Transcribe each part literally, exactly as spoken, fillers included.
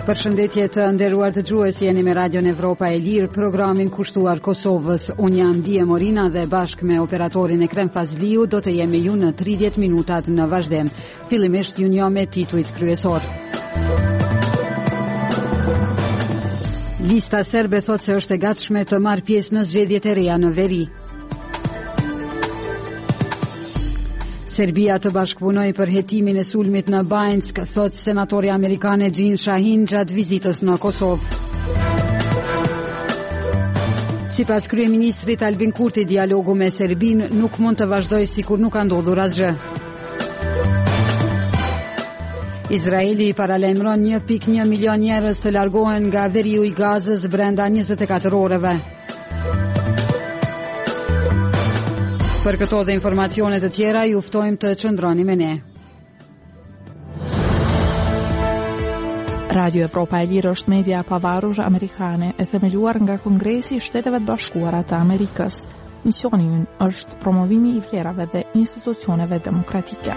Përshëndetje të nderuar dëgjues, jeni me Radion Evropa e Lirë, programin kushtuar Kosovës. Unë jam Dije Morina dhe bashkë me operatorin Ekrem Fazliu do të jemi ju në tridhjetë minutat në vazhdim. Fillimisht ju njoh me titujt kryesor. Lista serbe thotë se është e gatshme të marrë pjesë në zgjedhjet e reja në veri. Serbia të bashkëpunoj për hetimin e sulmit në Banjsk, thot senatori amerikane Jean Shahin gjatë vizitës në Kosovë. Sipas kryeministrit Albin Kurti, dialogu me Serbin nuk mund të vazhdojë sikur nuk ka ndodhur asgjë. Izraeli paralajmëron një pikë një milion njerëz të largohen nga veriu i Gazës brenda njëzet e katër orëve. Për këto dhe informacione të tjera, ju ftojmë të qëndroni me ne. Radio Evropa e Lirë është media e pavarur amerikane e themeluar nga Kongresi i Shteteve të Bashkuara të Amerikës. Misioni i ynë është promovimi i vlerave dhe institucioneve demokratike.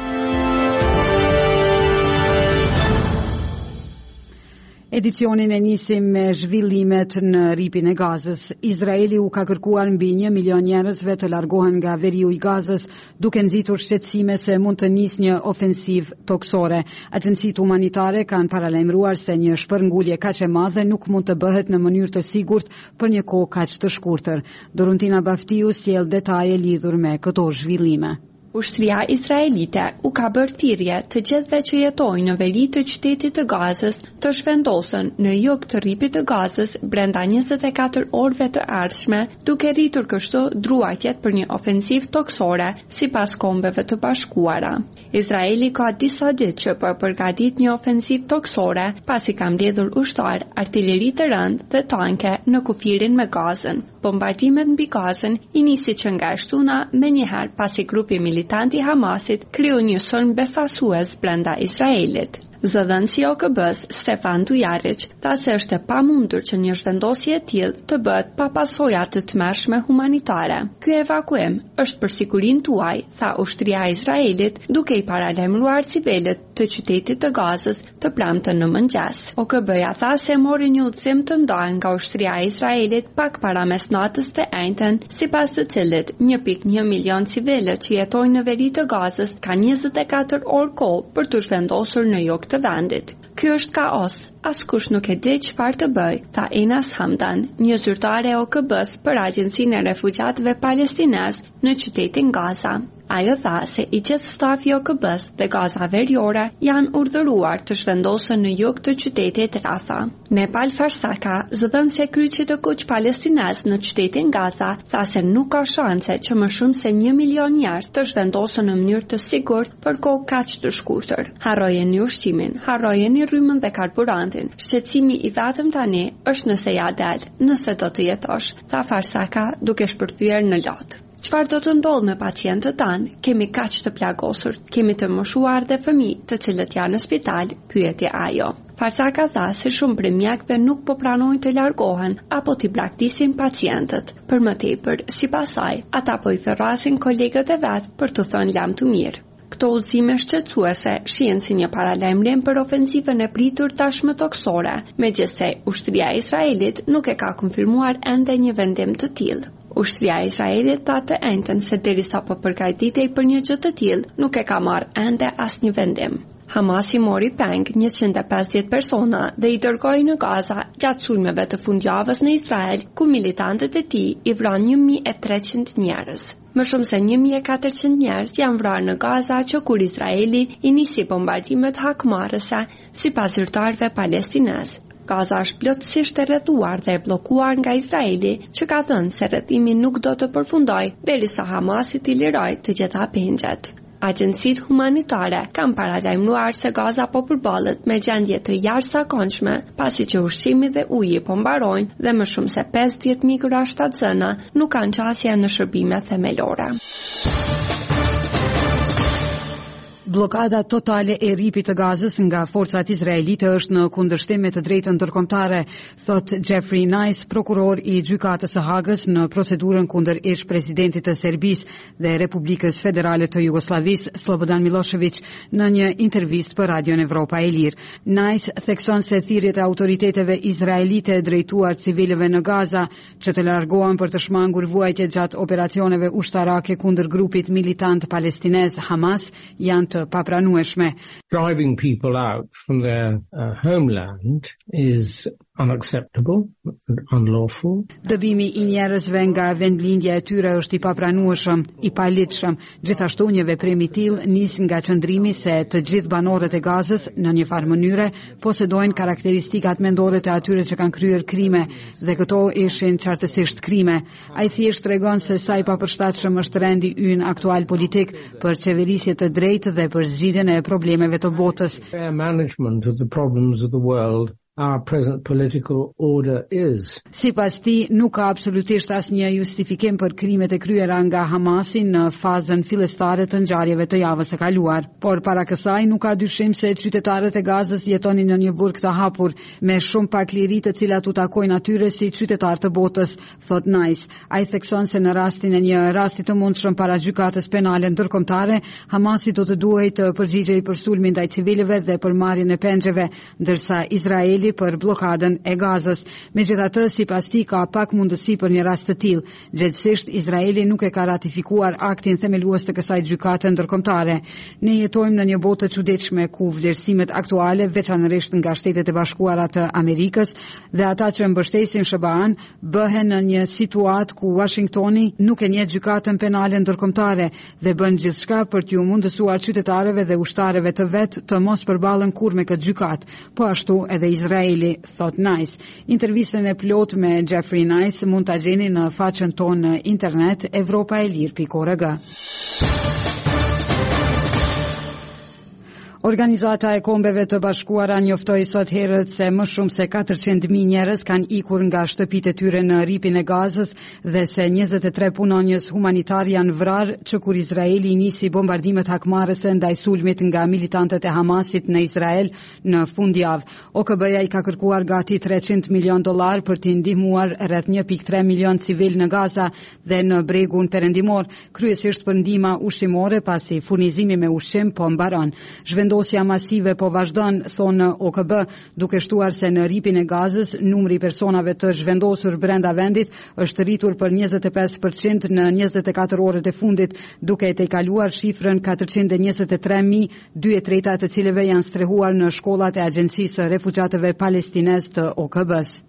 Edicionin e nisim me zhvillimet në ripin e Gazës. Izraeli u ka kërkuar mbi një milion njerëzve të largohen nga veriu i Gazës, duke nxitur shqetësime se mund të nisë një ofensiv toksore. Agjencitë humanitare kanë paralajmëruar se një shpërngulje kaq e madhe nuk mund të bëhet në mënyrë të sigurt për një kohë kaq të shkurtër. Doruntina Baftiu sjell detaje lidhur me këto zhvillime. Ushtria izraelite u ka bërë thirrje të gjithëve që jetojnë në veri të qytetit të Gazës të shvendosen në jug të rripit të Gazës brenda njëzet e katër orëve të ardhshme, duke rritur kështu druajtjet për një ofensiv toksore sipas Kombeve të Bashkuara. Izraeli ka disa ditë që po përgatit një ofensiv toksore pasi ka mbledhur ushtar, artilleri të rëndë dhe tanke në kufirin me Gazën. Bombardimet mbi Gazën i nisi që nga shtuna me njëherë pasi grupi militanti Hamasit kriju një sulm befasues brenda Izraelit. Zëdhënësi O K B-s Stefan Dujaric tha se është e pamundur që një zhvendosje e tillë të bëhet pa pasoja të tmerrshme humanitare. Ky evakuim është për sigurinë tuaj, tha ushtria e Izraelit, duke i paralajmëruar civilët të qytetit të Gazës të premten në mëngjes. O K B-ja tha se mori një udhëzim të ndarë nga ushtria e Izraelit pak para mesnatës të enjten, sipas të cilit një pikë një milion civilë që jetojnë në veri të Gazës kanë njëzet e katër orë kohë për të zhvendosur në jug të vendit. Ky është kaos, askush nuk e di çfarë të bëj, tha Enas Hamdan, një zyrtare e O K B-s për Agjencinë e Refugjatëve Palestinez në qytetin Gaza. Ajo tha se i gjithë stafi O K B-s dhe Gaza Veriore janë urdhëruar të zhvendosen në jug të qytetit Rafah. Nepal Farsaka, zëdhënëse e kryqit të kuq palestinez në qytetin Gaza, tha se nuk ka shanse që më shumë se një milion njerëz të zhvendosen në mënyrë të sigurt për kohë kaq të shkurtër. Harrojeni ushqimin, harrojeni rrymën dhe karburantin. Shqetësimi i vetëm tani është nëse ja del, nëse do të jetosh, tha Farsaka duke shpërthyer në lot. Çfarë do të ndodhë me pacientët tanë? Kemi kaq të plagosur, kemi të moshuar dhe fëmijë të cilët janë në spital, pyeti ajo. Farsaka tha se shumë prej mjekëve nuk po pranojnë të largohen apo t'i braktisin pacientët. Për më tepër, sipas saj, ata po i thërrasin kolegët e vet për të thënë lam të mirë. Këto udhëzime shqetësuese shihen si një paralajmërim për ofensivën e pritur tashmë toksore, megjithse ushtria e Izraelit nuk e ka konfirmuar ende një vendim të tillë. Ushtria e Izraelit tha të enjten se derisa po përgatitej për një gjë të tillë, nuk e ka marrë ende asnjë vendim. Hamasi mori peng njëqind e pesëdhjetë persona dhe i dërgoi në Gaza gjatë sulmeve të fundjavës në Izrael, ku militantët e tij i vranë një mijë e treqind njerëz. Më shumë se një mijë e katërqind njerëz janë vrarë në Gaza që kur Izraeli i nisi bombardimet hakmarrëse, sipas zyrtarëve palestinez. Gaza është plotësisht e rrethuar dhe e bllokuar nga Izraeli, që ka thënë se rrethimi nuk do të përfundojë derisa Hamasi t'i lirojë të gjitha pengjet. Agjencitë humanitare kanë paralajmëruar se Gaza po përballet me gjendje të jashtëzakonshme, pasi që ushqimi dhe uji po mbarojnë dhe më shumë se pesëdhjetë mijë gra shtatzëna nuk kanë qasje në shërbime themelore. Blokada totale e ripit të Gazës nga forcat izraelite është në kundërshtim me të drejtën ndërkombëtare, thot Jeffrey Nice, prokuror i gjykatës së Hagës në procedurën kundër ish-presidentit të Serbisë dhe Republikës Federale të Jugosllavisë, Slobodan Milošević, në një intervistë për Radion Evropa e Lirë. Nice thekson se thirrjet e autoriteteve izraelite drejtuar civilëve në Gaza që të largohen për të shmangur vuajtje gjatë operacioneve ushtarake kundër grupit militant palestinez Hamas janë të papranueshme. Driving people out from their uh, homeland is unacceptable and unlawful. Dëbimi i njerëzve nga vendlindja e tyre është i papranueshëm, i paligjshëm. Gjithashtu një veprim i tillë nis nga qëndrimi se të gjithë banorët e Gazës në një farë mënyre posedojnë karakteristikat mendore të atyre që kanë kryer krime dhe këto ishin qartësisht krime. Ai thjesht tregon se sa i papërshtatshëm është rendi ynë aktual politik për qeverisje të drejtë dhe për zgjidhjen e problemeve të botës. Fair management of the problems of the world our present political order is. Sipas tij, nuk ka absolutisht asnjë justifikim për krimet e kryera nga Hamasi në fazën fillestare të ngjarjeve të javës së kaluar. Por para kësaj nuk ka dyshim se qytetarët e Gazës jetonin në një burg të hapur, me shumë pak liri të cilat u takojnë atyre si qytetar të botës, thot Nice. Ai thekson se në rastin e një rasti të mundshëm para gjykatës penale ndërkombëtare, Hamasi do të duhej të përgjigjej për sulmin ndaj civilëve dhe për marrjen e pengjeve, ndërsa Izraeli për blokadën e Gazës. Megjithatë, sipas tij ka pak mundësi për një rast të tillë. Gjithsesi, Izraeli nuk e ka ratifikuar aktin themelues të kësaj gjykate ndërkombëtare. Ne jetojmë në një botë të çuditshme ku vlerësimet aktuale, veçanërisht nga Shtetet e Bashkuara të Amerikës dhe ata që mbështesin S B A-n, bëhen në një situatë ku Washingtoni nuk e njeh gjykatën penale ndërkombëtare dhe bën gjithçka për t'ju mundësuar qytetarëve dhe ushtarëve të vet të mos përballen kurrë me këtë gjykatë. Po ashtu edhe Izraeli, thot Nice. Intervistën e plot me Jeffrey Nice mund ta gjeni në faqen tonë në internet evropa e lir pikë org. Organizata e Kombeve të Bashkuara njoftoi sot herët se më shumë se katërqind mijë njerëz kanë ikur nga shtëpitë e tyre në ripin e Gazës dhe se njëzet e tre punonjës humanitar janë vrarë që kur Izraeli nisi bombardimet hakmarrëse ndaj sulmit nga militantët e Hamasit në Izrael në fundjavë. O K B-ja i ka kërkuar gati treqind milion dollar për t'i ndihmuar rreth një pikë tre milion civil në Gaza dhe në bregun perëndimor, kryesisht për ndihmë ushqimore pasi furnizimi me ushqim po mbaron. Vendosja masive po vazhdon, thonë O K B, duke shtuar se në ripin e Gazës numri i personave të zhvendosur brenda vendit është rritur për njëzet e pesë përqind në njëzet e katër orët e fundit, duke tejkaluar shifrën katërqind e njëzet e tre mijë, dy e treta të cilëve janë strehuar në shkollat e Agjencisë së Refugjatëve Palestinez të O K B-s.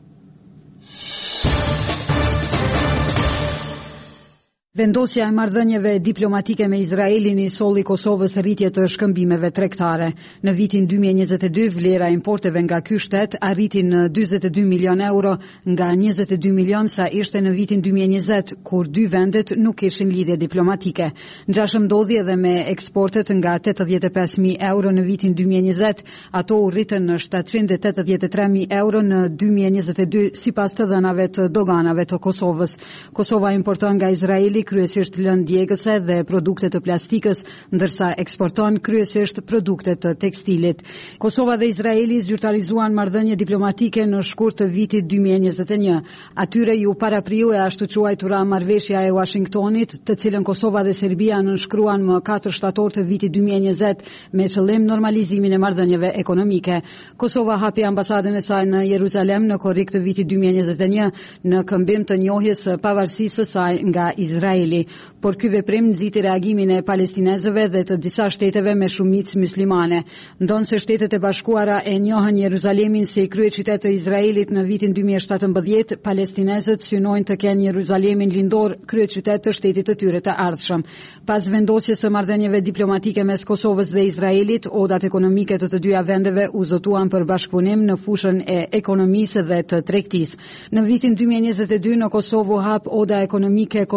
Vendosja e marrëdhënieve diplomatike me Izraelin i solli Kosovës rritje të shkëmbimeve tregtare. Në vitin dy mijë e njëzet e dy, vlera e importeve nga ky shtet arriti në dyzet e dy milion euro nga njëzet e dy milion sa ishte në vitin dy mijë e njëzet, kur dy vendet nuk kishin lidhje diplomatike. Ngjashëm ndodhi edhe me eksportet nga tetëdhjetë e pesë mijë euro në vitin dy mijë e njëzet, ato u rritën në shtatëqind e tetëdhjetë e tre mijë euro në dy mijë e njëzet e dy sipas të dhënave të doganave të Kosovës. Kosova importon nga Izraeli kryesisht lëndë djegëse dhe produkte të plastikës, ndërsa eksporton kryesisht produkte të tekstilit. Kosova dhe Izraeli zyrtarizuan marrëdhënie diplomatike në shkurt të vitit dy mijë e njëzet e një. Atyre ju parapriu e ashtu quajtura marrëveshja e Washingtonit, të cilën Kosova dhe Serbia nënshkruan më katër shtator të vitit dy mijë e njëzet me qëllim normalizimin e marrëdhënieve ekonomike. Kosova hapi ambasadën e saj në Jeruzalem në korrik të vitit dy mijë e njëzet e një në këmbim të njohjes së pavarësisë së saj nga Izraeli. Por ky veprim nxiti reagimin e palestinezëve dhe të disa shteteve me shumicë muslimane. Ndonë se Shtetet e Bashkuara e njohën Jeruzalemin si kryeqytet të Izraelit në vitin dy mijë e shtatëmbëdhjetë, palestinezët synojnë të kenë Jeruzalemin lindor kryeqytet të shtetit të tyre të ardhshëm. Pas vendosjes së marrëdhënieve diplomatike mes Kosovës dhe Izraelit, odat ekonomike të të dyja vendeve u zotuan për bashkëpunim në fushën e ekonomisë dhe të tregtisë. Në vitin dy mijë e njëzet e dy në Kosovë hap oda ekonomike Kosovë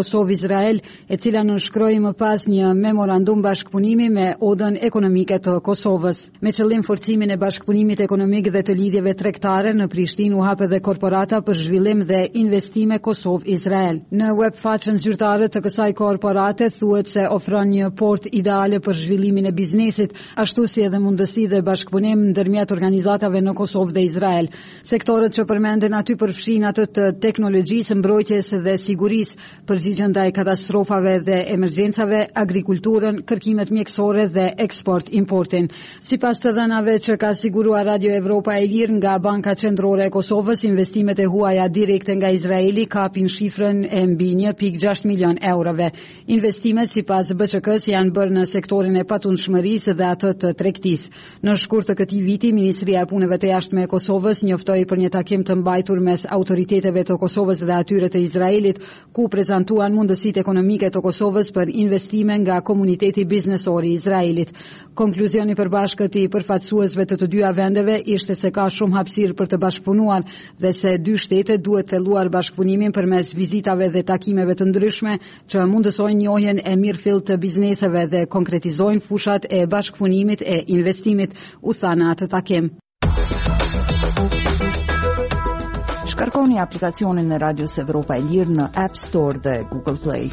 Izrael, e cila nënshkroi më pas një memorandum bashkëpunimi me Odën Ekonomike të Kosovës. Me qëllim forcimin e bashkëpunimit ekonomik dhe të lidhjeve tregtare, në Prishtinë u hap edhe korporata për zhvillim dhe investime Kosovë-Izrael. Në webfaqen zyrtare të kësaj korporate thuhet se ofron një port ideale për zhvillimin e biznesit, ashtu si edhe mundësi dhe bashkëpunim ndërmjet organizatave në Kosovë dhe Izrael. Sektorët që përmenden aty përfshin atë të teknologjisë, mbrojtjes dhe sigurisë, përgjigjen ndaj katastrofave dhe emergjencave, agrikulturën, kërkimet mjekësore dhe eksport-importin. Sipas të dhënave që ka siguruar Radio Evropa e Lirë nga Banka Qendrore e Kosovës, investimet e huaja direkte nga Izraeli kapin shifrën e mbi një pikë gjashtë milion eurove. Investimet sipas B Q K-s janë bërë në sektorin e patundshmërisë dhe atë të tregtisë. Në shkurt të këtij viti, Ministria e Punëve të Jashtme e Kosovës njoftoi për një takim të mbajtur mes autoriteteve të Kosovës dhe atyre të Izraelit, ku prezantuan mundësitë ekonomike të Kosovës për investime nga komuniteti biznesor i Izraelit. Konkluzioni përbashkët i përfaqësuesve të të dyja vendeve ishte se ka shumë hapësirë për të bashkëpunuar dhe se dy shtetet duhet thelluar bashkëpunimin përmes vizitave dhe takimeve të ndryshme që mundësojnë njohjen e mirëfillt të bizneseve dhe konkretizojnë fushat e bashkëpunimit e investimit, u tha në atë takim. Shkarkoni aplikacionin e Radios Evropa e Lirë në App Store dhe Google Play.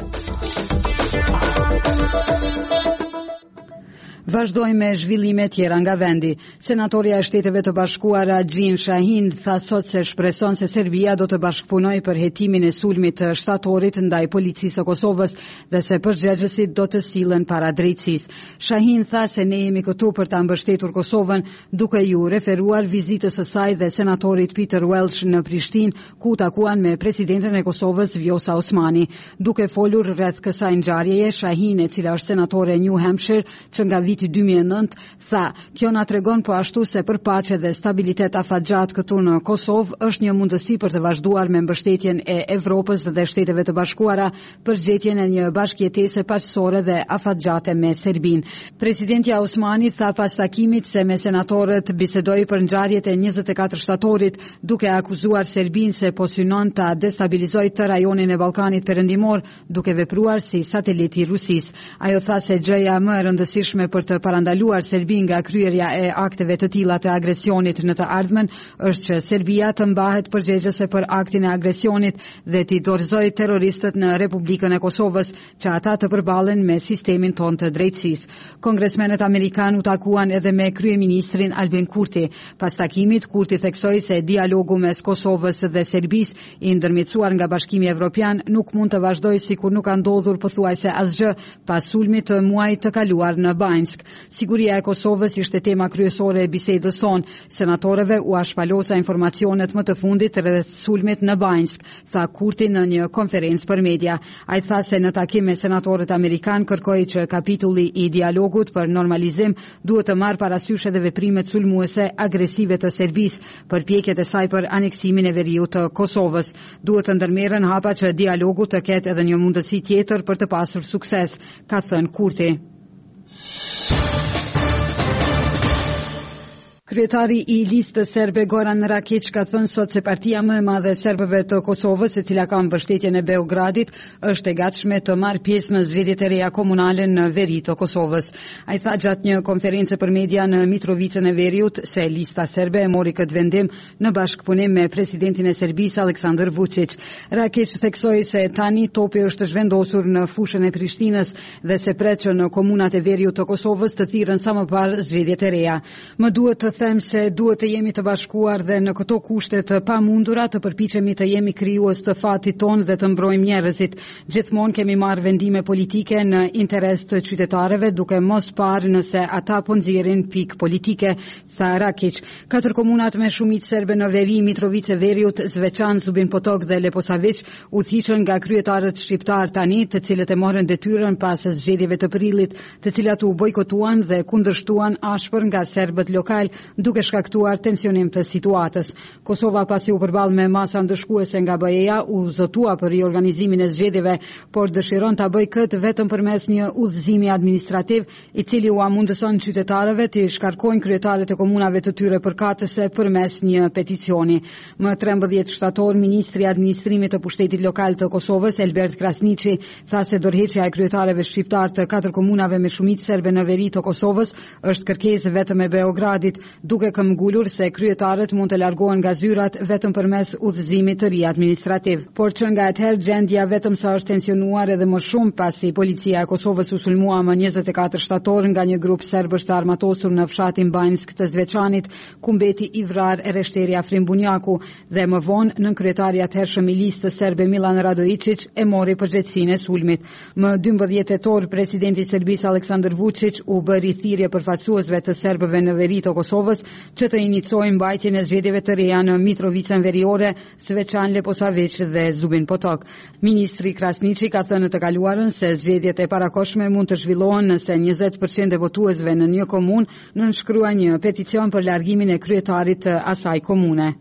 Vazhdojmë me zhvillime tjera nga vendi. Senatorja e Shteteve të Bashkuara Gjin Shahin tha sot se shpreson se Serbia do të bashkëpunojë për hetimin e sulmit të shtatorit ndaj policisë së Kosovës dhe se përgjegjësit do të sillen para drejtësisë. Shahin tha se ne jemi këtu për ta mbështetur Kosovën, duke ju referuar vizitës së saj dhe senatorit Peter Welch në Prishtinë, ku takuan me presidenten e Kosovës Vjosa Osmani. Duke folur rreth kësaj ngjarjeje, Shahin, e cila është senatore e New Hampshire që nga viti dy mijë e nëntë, tha, kjo na tregon po ashtu se për paqe dhe stabilitet afatgjat këtu në Kosovë është një mundësi për të vazhduar me mbështetjen e Evropës dhe Shteteve të Bashkuara për zgjedhjen e një bashkëjetese paqësore dhe afatgjate me Serbinë. Presidentja Osmani tha pas takimit se me senatorët bisedoi për ngjarjet e njëzet e katër shtatorit, duke akuzuar Serbinë se po synon ta destabilizojë të rajonin e Ballkanit Perëndimor, duke vepruar si satelit i Rusisë. Ajo tha se gjëja më e rëndësishme për të parandaluar Serbinë nga kryerja e akteve të tilla të agresionit në të ardhmen është që Serbia të mbahet përgjegjëse për aktin e agresionit dhe t'i dorëzojë terroristët në Republikën e Kosovës, që ata të përballen me sistemin tonë të drejtësisë. Kongresmenët amerikanë u takuan edhe me kryeministrin Albin Kurti. Pas takimit, Kurti theksoi se dialogu mes Kosovës dhe Serbisë, i ndërmjetësuar nga Bashkimi Evropian, nuk mund të vazhdojë sikur nuk ka ndodhur pothuajse asgjë pas sulmit të muajit të kaluar në Banjsk. Siguria e Kosovës ishte tema kryesore e bisedës sonë. Senatorëve u shpalosa informacionet më të fundit rreth sulmit në Banjsk, tha Kurti në një konferencë për media. Ai tha se në takim me senatorët amerikanë kërkoi që kapitulli i dialogut për normalizim duhet të marrë parasysh edhe veprimet sulmuese agresive të Serbisë, përpjekjet e saj për aneksimin e veriut të Kosovës. Duhet të ndërmerren hapa që dialogu të ketë edhe një mundësi tjetër për të pasur sukses, ka thënë Kurti. Kryetari i listës serbe Goran Rakić ka thënë sot se partia më e madhe e serbëve të Kosovës, e cila ka mbështetjen e Beogradit, është e gatshme të marrë pjesë në zgjedhjet e reja komunale në veri të Kosovës. Ai tha gjatë një konferencë për media në Mitrovicën e Veriut se lista serbe e mori këtë vendim në bashkëpunim me presidentin e Serbisë Aleksandar Vučić. Rakić theksoi se tani topi është zhvendosur në fushën e Prishtinës dhe se pret që në komunat e Veriut të Kosovës të thirrën sa më parë zgjedhjet e reja. Më duhet të them se duhet të jemi të bashkuar dhe në këto kushte të pamundura të përpiqemi të jemi krijues të fatit ton dhe të mbrojmë njerëzit. Gjithmonë kemi marrë vendime politike në interes të qytetarëve, duke mos parë nëse ata po nxjerrin pikë politike, tha Rakić. Katër komunat me shumicë serbe në veri, Mitrovica e Veriut, Zveçan, Zubin Potok dhe Leposavić, udhëhiqën nga kryetarët shqiptar tani, të cilët e morën detyrën pas zgjedhjeve të prillit, të cilat u bojkotuan dhe kundërshtuan ashpër nga serbët lokal duke shkaktuar tensionim të situatës. Kosova pasi u përball me masa ndëshkuese nga B E A u zotua për riorganizimin e zgjedhjeve, por dëshiron ta bëjë këtë vetëm përmes një udhëzimi administrativ i cili u mundëson qytetarëve të shkarkojnë kryetarët e komunave të tyre përkatëse përmes një peticioni. Më trembëdhjetë shtator, ministri i administrimit të pushtetit lokal të Kosovës, Elbert Krasniqi, tha se dorëheqja e kryetarëve shqiptar të katër komunave me shumicë serbe në veri të Kosovës është kërkesë vetëm e Beogradit, duke këmbgulur se kryetarët mund të largohen nga zyrat vetëm përmes udhëzimit të ri administrativ. Por që nga atëherë gjendja vetëm sa është tensionuar edhe më shumë pasi policia e Kosovës u sulmua më njëzet e katër shtator nga një grup serbësh të armatosur në fshatin Banjsk të Zveçanit, ku mbeti i vrarë Ereshteri Afrim Bunjaku dhe më vonë nënkryetari atëhershëm i listës serbe Milan Radojičić e mori përgjegjësinë e sulmit. Më dymbëdhjetë tetor, presidenti i Serbisë Aleksandar Vučić u bëri thirrje përfaqësuesve të serbëve në veri të Kosovës që të iniciojnë mbajtjen e zgjedhjeve të reja në Mitrovicën veriore, Zveçan, Leposavić dhe Zubin Potok. Ministri Krasniqi ka thënë të kaluarën se zgjedhjet e parakohshme mund të zhvillohen nëse njëzet përqind e votuesve në një komunë nënshkruajnë një peticion për largimin e kryetarit të asaj komune.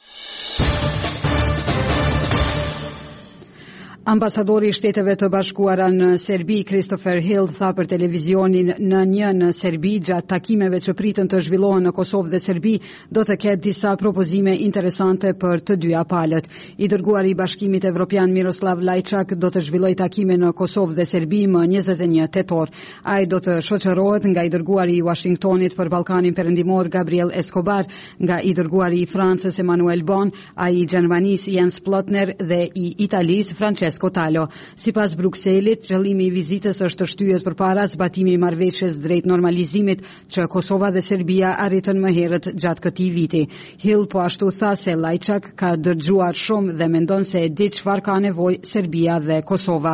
Ambasadori i Shteteve të Bashkuara në Serbi, Christopher Hill, tha për televizionin në një në Serbi gjatë takimeve që pritën të zhvillohen në Kosovë dhe Serbi, do të ketë disa propozime interesante për të dyja palët. I dërguari i Bashkimit Evropian Miroslav Lajčak do të zhvillojë takime në Kosovë dhe Serbi më njëzet e një tetor. Ai do të shoqërohet nga i dërguari i Washingtonit për Ballkanin Perëndimor Gabriel Escobar, nga i dërguari i Francës Emmanuel Bon, ai i Gjermanisë Jens Plotner dhe i Italisë Francesco Talo. Sipas Brukselit, qëllimi i vizitës është të shtyhet përpara zbatimit i marrëveshjes drejt normalizimit që Kosova dhe Serbia arritën më herët gjatë këtij viti. Hill po ashtu tha se Lajčak ka dëgjuar shumë dhe mendon se e di çfarë ka nevojë Serbia dhe Kosova.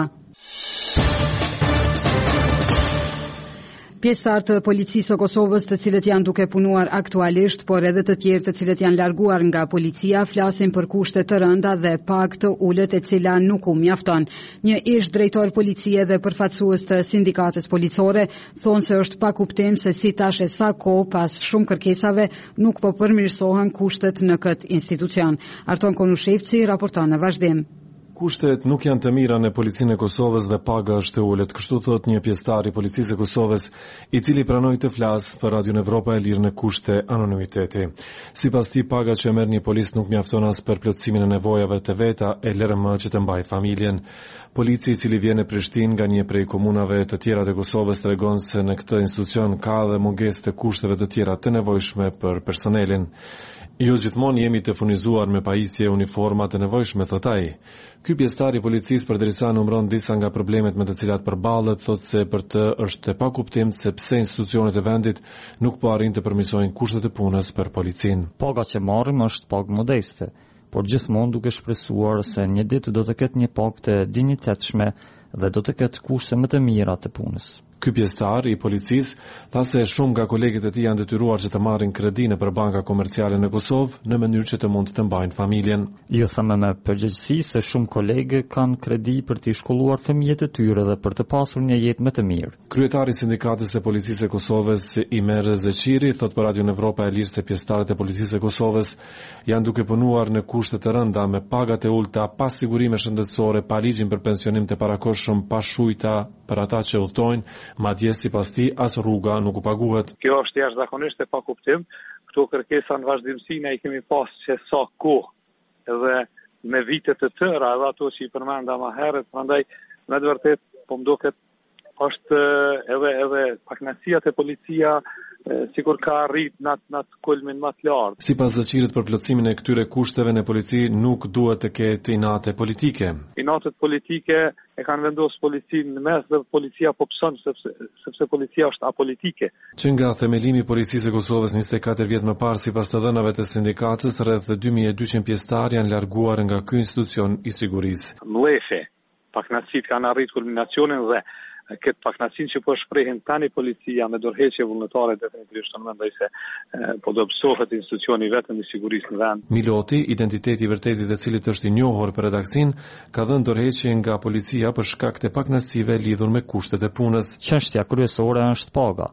Pjesëtar të policisë së Kosovës, të cilët janë duke punuar aktualisht, por edhe të tjerë të cilët janë larguar nga policia, flasin për kushte të rënda dhe pak të ulët e cila nuk u mjafton. Një ish drejtor policie dhe përfaqësues të sindikatës policore thonë se është pa kuptim se si tash e sa kohë pas shumë kërkesave nuk po përmirësohen kushtet në këtë institucion. Arton Konushevci raporton në vazhdim. Kushtet nuk janë të mira në policinë e Kosovës dhe paga është e ulët, kështu thot një pjesëtar i policisë së Kosovës, i cili pranoi të flasë për Radion Evropa e lirë në kushte anonimiteti. Sipas tij, paga që merr një polis nuk mjafton as për plotësimin e nevojave të veta e lërë më që të mbajë familjen. Polici i cili vjen në Prishtinë nga një prej komunave të tjera të Kosovës tregon se në këtë institucion ka dhe mungesë të kushteve të tjera të nevojshme për personelin. Jo gjithmonë jemi të furnizuar me pajisje uniforma të nevojshme, thot ai. Ky pjesëtar i policisë përderisa numëron disa nga problemet me të cilat përballet, thot se për të është e pakuptim se pse institucionet e vendit nuk po arrin të përmirësojnë kushtet e punës për policinë. Paga që marrim është pagë modeste, por gjithmonë duke shpresuar se një ditë do të ketë një pagë të dinjitetshme dhe do të ketë kushte më të mira të punës. Ky pjesëtar i policisë tha se shumë nga kolegët e tij janë detyruar që të marrin kredi nëpër banka komerciale në Kosovë në mënyrë që të mund të mbajnë familjen. Ju thamë me përgjegjësi se shumë kolegë kanë kredi për të shkolluar fëmijët e tyre dhe për të pasur një jetë më të mirë. Kryetari i sindikatës së policisë së Kosovës, Imer Zeqiri, thot për Radion Evropa e lirë se pjesëtarët e policisë së Kosovës janë duke punuar në kushte të rënda me pagat e ulta, pa sigurime shëndetësore, pa ligjin për pensionim të parakohshëm, pa shujta për ata që udhtojnë. Madje sipas tij as rruga nuk u paguhet. Kjo është jashtëzakonisht e pakuptim. Këto kërkesa në vazhdimsi ne i kemi pas që sa kohë edhe me vite të tëra, edhe ato që i përmenda më herët, prandaj me të vërtetë po më duket është edhe edhe paknasia te policia sikur ka arrit në në kulmin më të lartë. Sipas Zeqirit, për plotësimin e këtyre kushteve në polici nuk duhet të ketë inate politike. Inatet politike e kanë vendosur policinë në mes dhe policia po pson sepse sepse policia është apolitike. Që nga themelimi i policisë së Kosovës njëzet e katër vjet më parë, sipas të dhënave të sindikatës, rreth dy mijë e dyqind pjesëtar janë larguar nga ky institucion i sigurisë. Mlefe, paknasit kanë arritur kulminacionin dhe këtë paknacin që po shprehin tani policia me dorëheqje vullnetare definitivisht në mendoj se po dobësohet institucioni vetëm i sigurisë në vend. Miloti, identiteti i vërtetit e cilit është i njohur për redaksin, ka dhënë dorëheqje nga policia për shkak të paknacive lidhur me kushtet e punës. Çështja kryesore është paga.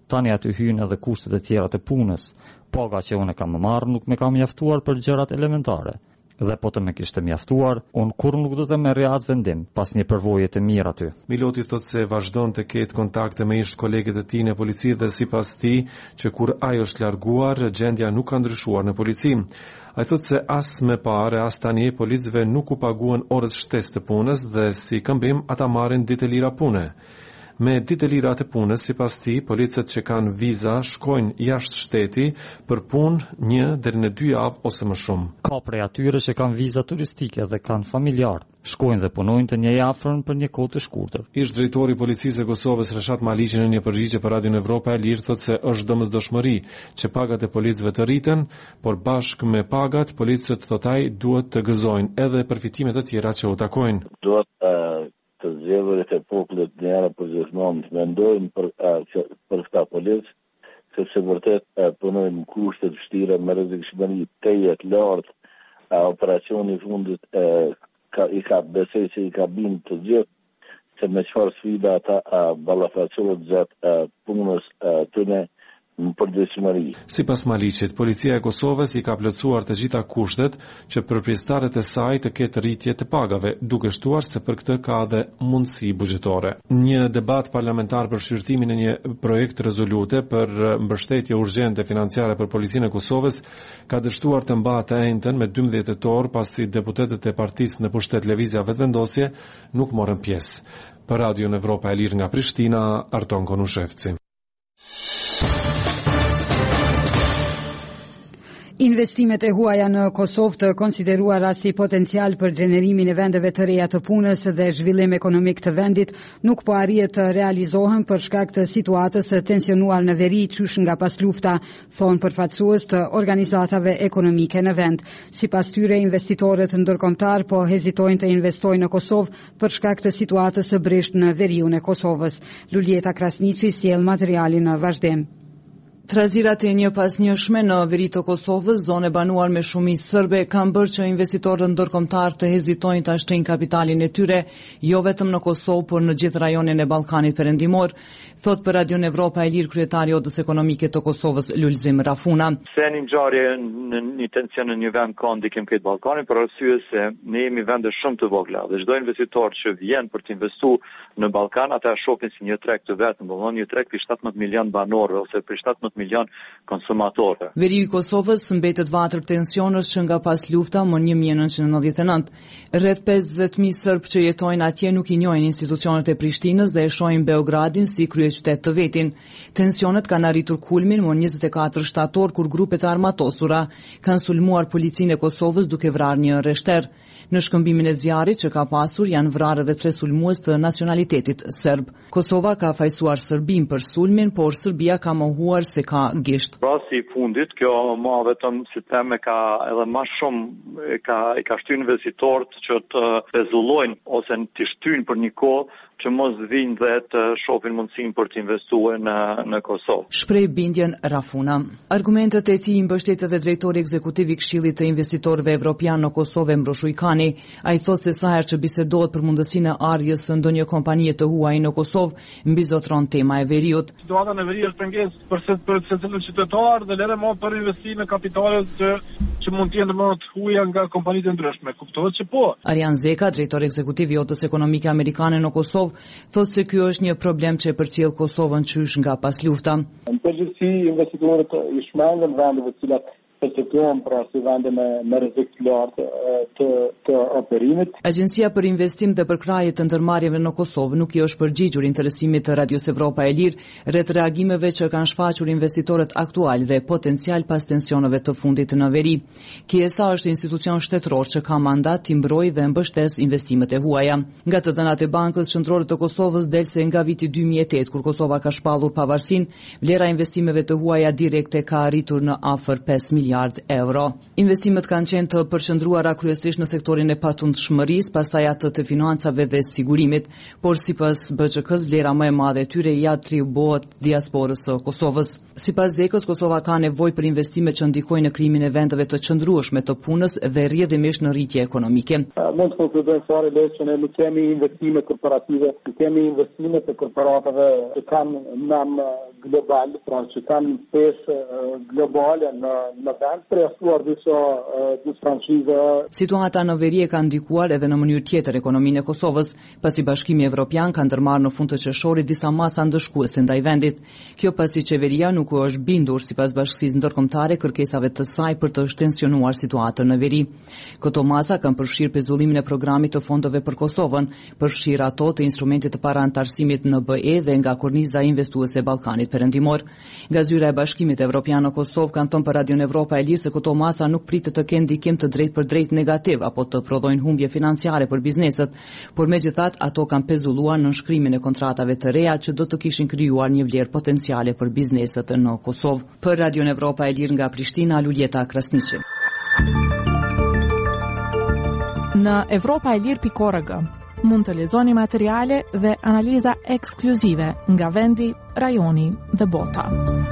Tani aty hyn edhe kushtet e tjera të punës. Paga që unë kam marrë nuk më ka mjaftuar për gjërat elementare. Dhe po të më kishte mjaftuar, unë kur nuk do të merrja atë vendim, pas një përvoje të mirë aty. Miloti thot se vazhdon të ketë kontakte me ish kolegët e tij në polici dhe sipas tij që kur ai është larguar, gjendja nuk ka ndryshuar në polici. Ai thot se as më parë as tani policëve nuk u paguan orët shtesë të punës dhe si këmbim ata marrin ditë lira pune. Me ditë lira të punës, sipas tij, policët që kanë viza shkojnë jashtë shteti për punë një deri në dy javë ose më shumë. Ka prej atyre që kanë viza turistike dhe kanë familjar, shkojnë dhe punojnë të një afërm për një kohë të shkurtër. Ish drejtori i policisë së Kosovës Reshat Maliqi në një përgjigje për Radion Evropa e Lirë thotë se është domosdoshmëri që pagat e policëve të rriten, por bashkë me pagat policët thotë ai duhet të gëzojnë edhe përfitimet e tjera që u takojnë. Duhet uh... të zgjedhërit e popullit në era përgjithmonë të mendojnë për, uh, për këta policë, sepse vërtet uh, punojnë në kushte të vështira me rrezikshmëri të jetë lartë, uh, operacioni i fundit uh, ka, i ka besoj se i ka bind të gjithë, se me çfarë sfida ata uh, ballafaqohet gjatë uh, punës uh, tyne në përgjithshmëri. Sipas Maliqit, policia e Kosovës i ka plotësuar të gjitha kushtet që përpjesëtarët e saj të ketë rritje të pagave, duke shtuar se për këtë ka edhe mundësi buxhetore. Një debat parlamentar për shqyrtimin e një projekt rezolute për mbështetje urgjente financiare për policinë e Kosovës ka dështuar të mbahet të njëjtën me dymbëdhjetë tetor pasi deputetët e partisë në pushtet lëvizja vetëvendosje nuk morën pjesë. Për Radio Evropa e Lirë nga Prishtina, Arton Konushevci. Investimet e huaja në Kosovë të konsideruara si potencial për gjenerimin e vendeve të reja të punës dhe zhvillim ekonomik të vendit nuk po arrihet të realizohen për shkak të situatës së tensionuar në veri qysh nga pas lufta, thonë përfaqësues të organizatave ekonomike në vend. Sipas tyre, investitorët ndërkombëtar po hezitojnë të investojnë në Kosovë për shkak të situatës së brisht në veriun e Kosovës. Luljeta Krasniqi sjell materialin në vazhdim. Trazirat e një pas njëshme në veri të Kosovës, zone banuar me shumicë serbe, kanë bërë që investitorët ndërkombëtar të hezitojnë të ashtrojnë kapitalin e tyre, jo vetëm në Kosovë, por në gjithë rajonin e Ballkanit Perëndimor, thot për Radio Evropa e Lirë kryetari i Odës Ekonomike të Kosovës Lulzim Rafuna. Se një ngjarje në një tension në një vend ka ndikim këtë Ballkanin, për arsye se ne jemi vende shumë të vogla dhe çdo investitor që vjen për të investuar në Ballkan, ata shohin si një treg të vetëm, do një treg për shtatëmbëdhjetë milion banorë ose për shtatëmbëdhjetë milion konsumatorë. Veriu i Kosovës mbetet vatër tensionësh që nga pas lufta më një mijë e nëntëqind e nëntëdhjetë e nëntë. Rreth pesëdhjetë mijë serb që jetojnë atje nuk i njohin institucionet e Prishtinës dhe e shohin Beogradin si kryeqytet të vetin. Tensionet kanë arritur kulmin më njëzet e katër shtator kur grupet e armatosura kanë sulmuar policinë e Kosovës duke vrarë një rreshter. Në shkëmbimin e zjarrit që ka pasur janë vrarë edhe tre sulmues të nacionalitetit serb. Kosova ka fajsuar Serbin për sulmin, por Serbia ka mohuar se ka gisht. Rasti i fundit, kjo më vetëm si teme ka edhe më shumë ka i ka shtyr investitorët që të pezullojnë ose të shtyjnë për një kohë që mos vinë dhe të shohin mundësinë për të investuar në në Kosovë. Shpreh bindjen Rafuna. Argumentet e tij i mbështet edhe drejtori ekzekutiv i Këshillit të Investitorëve Evropian në Kosovë Mbrosh Ujkani. Ai thotë se sa herë që bisedohet për mundësinë e ardhjes së ndonjë kompanie të huaj në Kosovë, mbizotron tema e veriut. Situata në veri është pengesë për se për secilin qytetar dhe lere më për investime kapitale që që mund të jenë më të huaja nga kompanitë e ndryshme. Kuptohet që po. Arjan Zeka, drejtori ekzekutiv i Odës Ekonomike Amerikane në Kosovë, thotë se ky është një problem që e përcjell Kosovën qysh nga pas lufta. Në përgjithësi, investitorët i shmangën vendeve të cilat perceptojnë pra si vende me, me rrezik të lartë të, të operimit. Agjencia për Investim dhe Përkrahje të Ndërmarrjeve në Kosovë nuk i është përgjigjur interesimit të Radios Evropa e Lirë rreth reagimeve që kanë shfaqur investitorët aktual dhe potencial pas tensioneve të fundit në veri. Kiesa është institucion shtetëror që ka mandat të mbrojë dhe mbështes investimet e huaja. Nga të dhënat e Bankës Qendrore të Kosovës del se nga viti dy mijë e tetë kur Kosova ka shpallur pavarësinë, vlera e investimeve të huaja direkte ka arritur në afër pesë miliardë miliard euro. Investimet kanë qenë të përqendruara kryesisht në sektorin e patundshmërisë, pastaj atë të financave dhe sigurimit, por sipas B Ç K-s vlera më e madhe e tyre i atribuohet diasporës së Kosovës. Sipas Zekës, Kosova ka nevojë për investime që ndikojnë në krimin e vendeve të qëndrueshme të punës dhe rrjedhimisht në rritje ekonomike. Mund të konkludojmë fare le që ne nuk kemi investime korporative, nuk kemi investime të korporatave që kanë nam global, pra që kanë pesë globale në, në vend, presuar disa, disa franchize. Situata në veri e ka ndikuar edhe në mënyrë tjetër ekonominë e Kosovës, pasi Bashkimi Evropian ka ndërmarrë në fund të qershorit disa masa ndëshkuese ndaj vendit. Kjo pasi qeveria nuk u është bindur sipas Bashkisë Ndërkombëtare kërkesave të saj për të shtensionuar situatën në veri. Këto masa kanë përfshirë pezullimin e programit të fondove për Kosovën, përfshirë ato të instrumentit të parantarësimit në B E dhe nga korniza investuese Ballkanit Perëndimor. Nga zyra e Bashkimit Evropian në Kosovë kanë thënë për Radion Evropa e Lirë se këto masa nuk pritet të kenë ndikim të drejtë për drejtë negativ apo të prodhojnë humbje financiare për bizneset, por megjithatë ato kanë pezulluar në nënshkrimin e kontratave të reja që do të kishin krijuar një vlerë potenciale për bizneset në Kosovë. Për Radion Evropa e Lirë nga Prishtina, Luljeta Krasniqi. Në Evropa e Lirë pikë org mund të lexoni materiale dhe analiza ekskluzive nga vendi, rajoni dhe bota.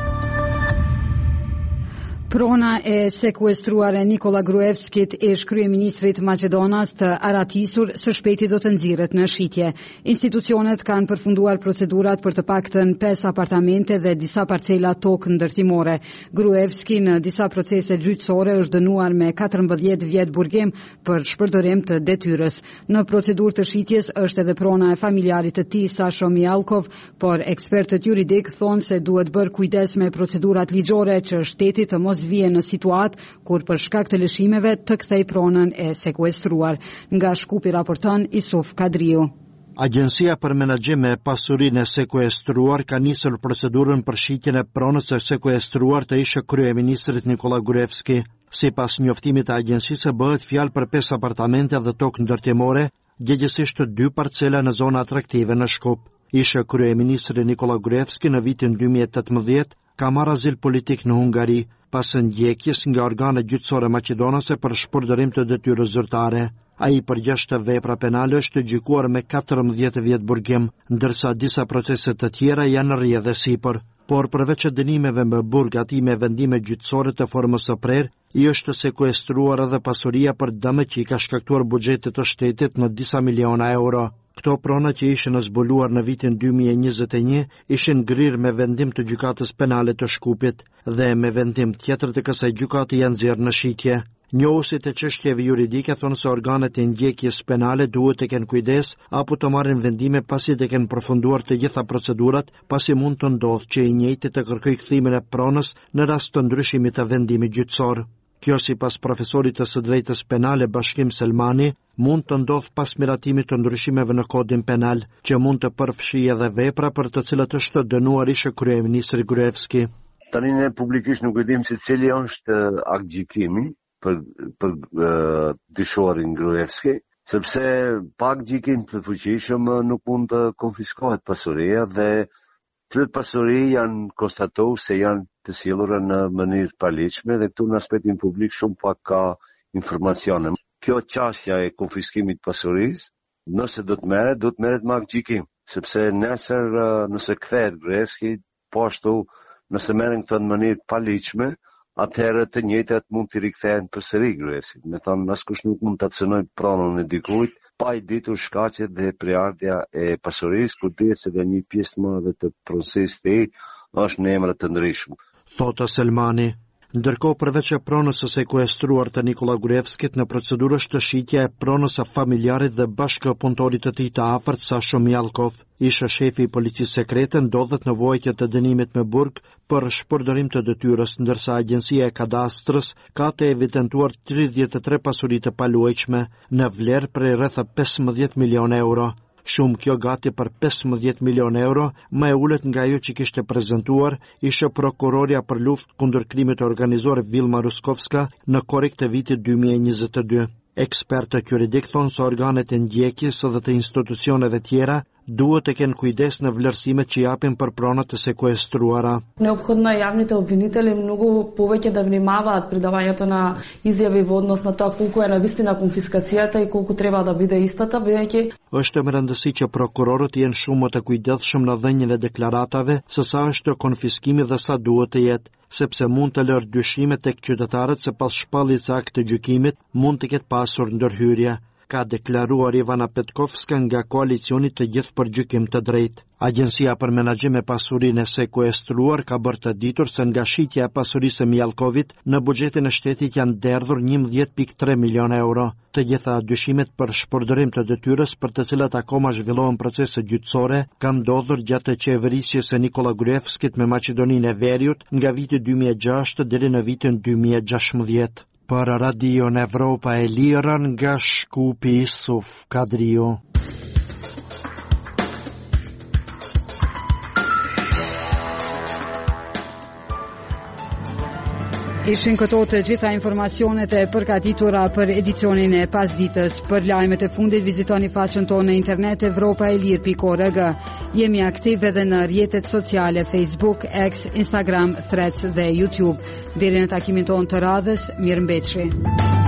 Prona e sekuestruar e Nikola Gruevskit ish kryeministrit Maqedonas të aratisur së shpejti do të nxirret në shitje. Institucionet kanë përfunduar procedurat për të paktën pesë apartamente dhe disa parcela tokë ndërtimore. Gruevski në disa procese gjyqësore është dënuar me katërmbëdhjetë vjet burgim për shpërdorim të detyrës. Në procedurë të shitjes është edhe prona e familjarit të tij Sasho Mjalkov, por ekspertët juridik thonë se duhet bërë kujdes me procedurat ligjore që shteti të mos vije në situatë kur për shkak të lëshimeve të kthej pronën e sekuestruar. Nga Shkupi raporton Isuf Kadriu. Agjencia për menaxhim e pasurinë e sekuestruar ka nisur procedurën për shitjen e pronës së sekuestruar të ish kryeministrit Nikola Gruevski. Sipas njoftimit të agjencisë bëhet fjalë për pesë apartamente dhe tokë ndërtimore, gjithsesi dy parcela në zona atraktive në Shkup. Ish kryeministri Nikola Gruevski në vitin dy mijë e tetëmbëdhjetë ka marrë azil politik në Hungari, pas ndjekjes nga organet gjyqësore maqedonase për shpërdorim të detyrës zyrtare. Ai për gjashtë vepra penale është gjykuar me katërmbëdhjetë vjet burgim, ndërsa disa procese të tjera janë rrjedhë sipër. Por përveç dënimeve me burg aty me vendime gjyqësore të formës së prerë, i është sekuestruar edhe pasuria për dëme që i ka shkaktuar buxhetit të shtetit në disa miliona euro. Këto prona që ishin zbuluar në vitin dy mijë e njëzet e një ishin ngrirë me vendim të gjykatës penale të Shkupit dhe me vendim tjetër të kësaj gjykate janë nxjerrë në shitje. Njohusit e çështjeve juridike thonë se organet e ndjekjes penale duhet të kenë kujdes apo të marrin vendime pasi të kenë përfunduar të gjitha procedurat, pasi mund të ndodhë që i njëjti të kërkojë kthimin e pronës në rast të ndryshimit të vendimit gjyqësor. Kjo sipas profesorit të së drejtës penale Bashkim Selmani mund të ndodhë pas miratimit të ndryshimeve në kodin penal, që mund të përfshijë edhe vepra për të cilat është dënuar ish kryeministri Gruevski. Tani ne publikisht nuk e dim se cili është akt gjykimi për për uh, dyshorin Gruevski, sepse pa akt gjykim të fuqishëm nuk mund të konfiskohet pasuria dhe cilat pasuri janë konstatuar se janë të sjellura në mënyrë paligjshme dhe këtu në aspektin publik shumë pak ka informacione. Kjo çështja e konfiskimit pasurisë, nëse do të merret, do të merret me akt gjykim, sepse nesër nëse kthehet Gruevski, po ashtu nëse merren këto në mënyrë paligjshme, atëherë të njëjtat mund të rikthehen përsëri Gruevskit. Me thënë, askush nuk mund ta cënojë pronën e dikujt pa i ditur shkaqet dhe prerardhja e pasurisë, kur dihet se një pjesë më dhe të procesit të tij është në emra të ndryshëm. Thotë Selmani. Ndërkohë përveç e pronës së sekuestruar të Nikola Gruevskit në procedurë është shitja e pronës së familjarit dhe bashkëpunëtorit të tij të afërt Sasho Mjalkov. Isha shefi i policisë sekrete ndodhet në vojtje të dënimit me burg për shpërdorim të detyrës, ndërsa agjencia e kadastrës ka të evidentuar tridhjetë e tre pasuri të paluajtshme në vlerë prej rreth pesëmbëdhjetë milionë euro. Shumë kjo gati për pesëmbëdhjetë milionë euro, më e ulët nga ajo që kishte prezantuar ishte prokuroria për luftë kundër krimit të organizuar Vilma Ruskovska në korrik të vitit dy mijë e njëzet e dy. Ekspertët juridik thonë se organet e ndjekjes dhe të institucioneve tjera duhet të kenë kujdes në vlerësimet që japin për pronat të sekuestruara. Необходно е јавните обвинители многу повеќе да внимаваат при давањето на изјави во однос на тоа колку е навистина конфискацијата и колку треба да биде истата, бидејќи Është më rëndësi që prokurorët jenë shumë më të kujdesshëm në dhënien e deklaratave se sa është konfiskimi dhe sa duhet të jetë, sepse mund të lërë dyshime tek qytetarët se pas shpalljes së aktit të gjykimit mund të ketë pasur ndërhyrje, ka deklaruar Ivana Petkovska nga koalicioni të gjithë për gjykim të drejtë. Agjencia për Menaxhim e Pasurinë e Sekuestruar ka bërë të ditur se nga shitja e pasurisë së Mjallkovit në buxhetin e shtetit janë derdhur njëmbëdhjetë pikë tre milion euro. Të gjitha dyshimet për shpërdorim të detyrës për të cilat akoma zhvillohen procese gjyqësore kanë ndodhur gjatë qeverisjes së Nikola Gruevskit me Maqedoninë e Veriut nga viti dy mijë e gjashtë deri në vitin dy mijë e gjashtëdhjetë. Për Radio Evropa e Lirën nga Shkupi Suf Kadrio. Ishin këto të gjitha informacionet e përgatitura për edicionin e pasditës. Për lajmet e fundit vizitoni faqen tonë në internet evropaelir pikë org. Jemi aktiv edhe në rrjetet sociale Facebook, X, Instagram, Threads dhe YouTube. Deri në takimin tonë të radhës, mirëmbëjtje.